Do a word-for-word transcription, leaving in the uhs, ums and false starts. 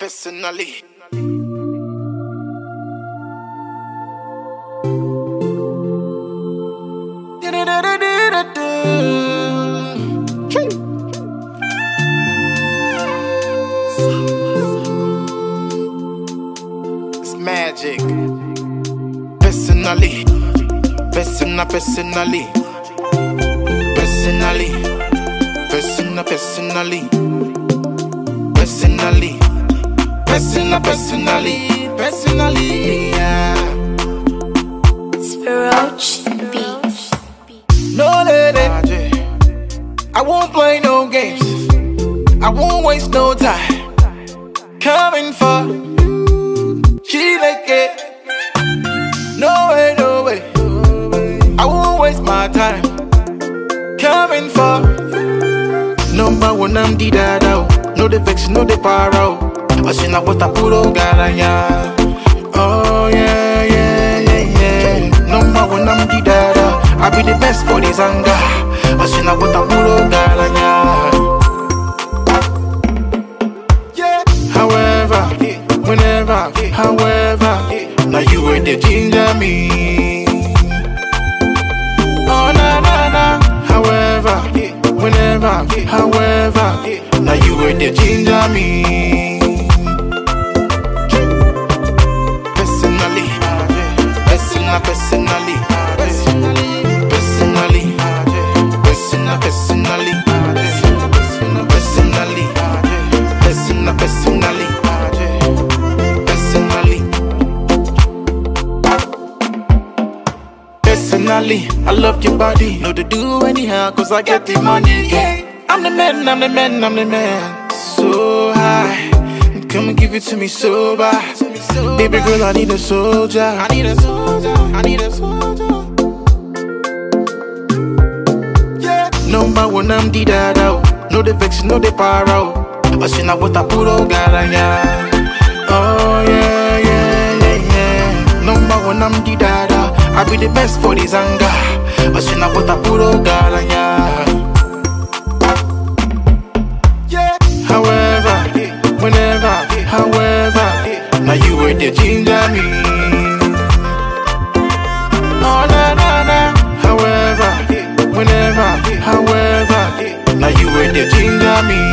Personally. It's magic. Personally. Persona, personally. Personally. Persona, personally. Personally. Persona, personally. Personally. Yeah. Roach Beats. No lady, I won't play no games. I won't waste no time. Coming for she like it. No way, no way. I won't waste my time. Coming for number one, I'm the dada. No the vex, no the paro. I see na what I put on garanya. Oh yeah, yeah, yeah, yeah. Number one, I'm the dada. I be the best for this anger. I see na what I put on garanya. Yeah. However, whenever, however, now you ain't the ginger me. Oh na na na. However, whenever, however, now you ain't the ginger me. Personally, personally, personally, personally, personally, personally, personally, personally, personally, personally. I love your body. Know to do anyhow, cause I get the money. Yeah. I'm the man, I'm the man, I'm the man. So high. Come and give it to me sober. Baby girl, I need a soldier. I need a soldier. I need a soldier. Yeah. Number one, I'm the dada. No the vex, no the paro. I see na what I put on garanya. Oh yeah, yeah, yeah, yeah. Number one, I'm the dada. I be the best for this anger. I see na what I put on garanya. However, whenever, however, now you ain't the ginger me. Oh na na na. However, whenever, however, now you ain't the ginger me.